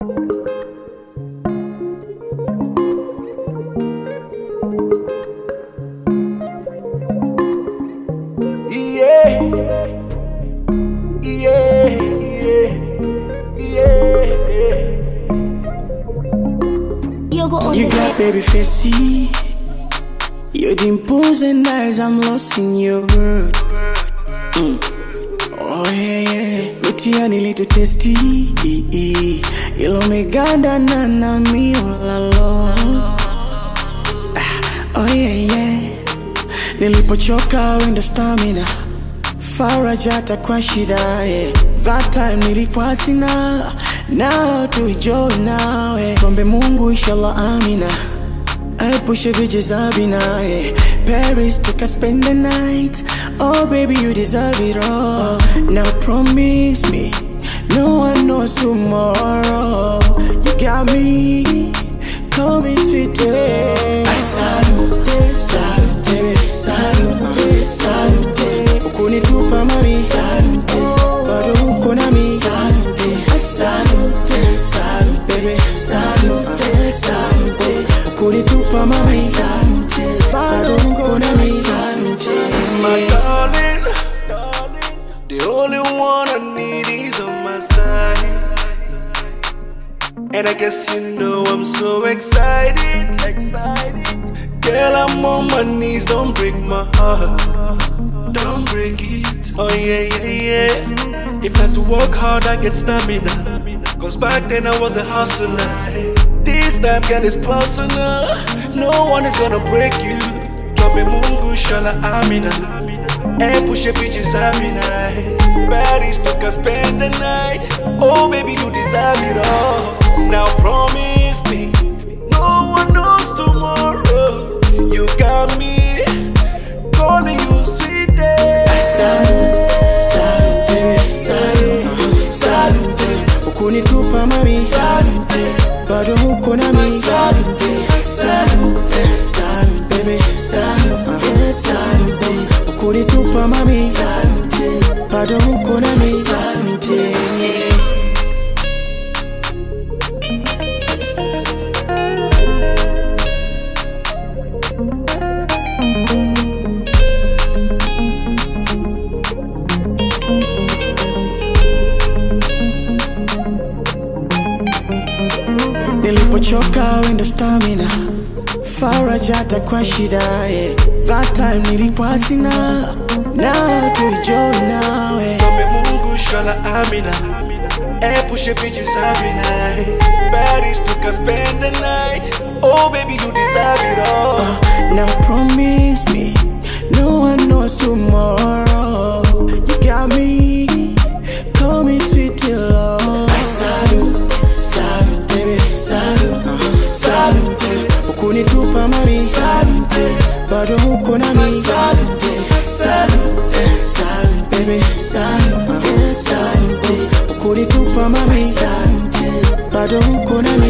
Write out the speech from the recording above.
You got baby facey, your dimples and eyes, I'm lost in your world. Oh yeah, yeah. Mitiani little tasty, ilo meganda na mi all alone. Oh yeah, yeah. Nilipochoka wenda stamina, farajata kwa shida, yeah. That time nilikuwa sina, now tuijoy nawe. Kombe Mungu inshallah amina, aepushe vijizabina, yeah. Paris tuka spend the night, oh baby you deserve it all. Now promise me, no one knows tomorrow. You got me, call me sweet, I salute, salute, salute, salute. Ukunitupa mami, salute, bado uko nami, salute, salute, salute, baby, salute, salute. Ukunitupa mami, salute, bado uko nami, salute. My darling, the only one I need is on my side. And I guess you know I'm so excited. Girl, I'm on my knees, don't break my heart. Don't break it, oh yeah, yeah, yeah. If I had to work hard, I get stamina. Cause back then I was a hustler. This time, girl, it's personal. No one is gonna break you. Drop a Mungu, shala amina. And push a bitches amina. Paris took us spend the night. Oh baby, you deserve it all. Now promise me, no one knows tomorrow. You got me, calling you sweet day. Salute, salute, salute, salute. Ukunitupa mami, salute, bado uko nami, salute, salute, salute, baby, salute, salute. Ukunitupa mami, salute, bado uko nami, salute. Nilipochoka wenda stamina, farajata kwa shida, yeah. That time nilikuwa sina, now tuijoy nawe. Kombe Mungu shala amina, epushe bitches amina. Paris took us spend the night. Oh baby, you deserve it all. Now promise me, no one knows tomorrow. You got me, call me sweet till love. I salute, salute, baby, salute, salute. Ukunitupa mami, salute, bado uko nami, salute, salute, salute, baby, salute, salute. Ukunitupa mami, salute, bado uko nami.